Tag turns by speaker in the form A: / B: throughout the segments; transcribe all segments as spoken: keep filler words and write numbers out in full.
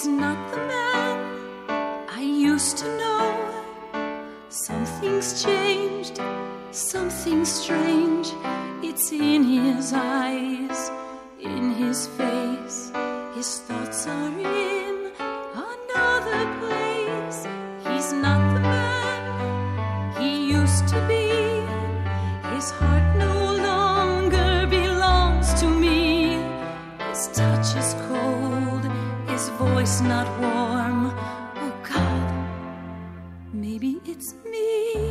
A: He's not the man I used to know. Something's changed, something strange. It's in his eyes, in his face. His thoughts are in another place. He's not the man he used to be. His heart no longer belongs to me. His touch is cold, his voice not warm. Oh God, maybe it's me.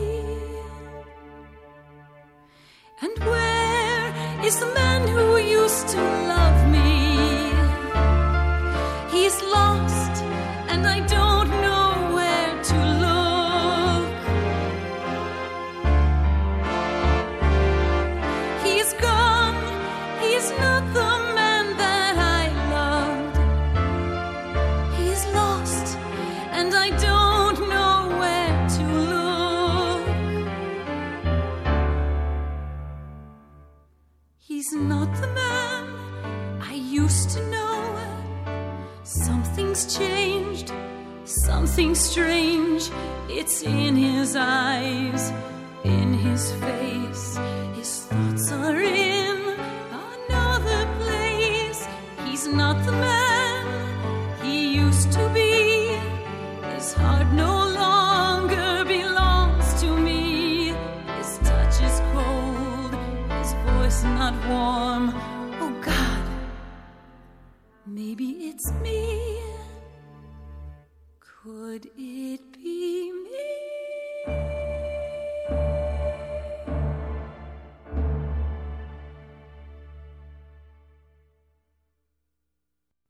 A: And where is the man who used to love me? He's lost, and I don't know where to look. He's gone, he's not the man that I loved. He's lost, and I don't know where to look. He's not the man I used to know. Something's changed, something strange. It's in his eyes, in his face. His thoughts are in another place. He's not the man he used to be. His heart no longer belongs to me. His touch is cold, his voice not warm. Oh God, maybe it's me.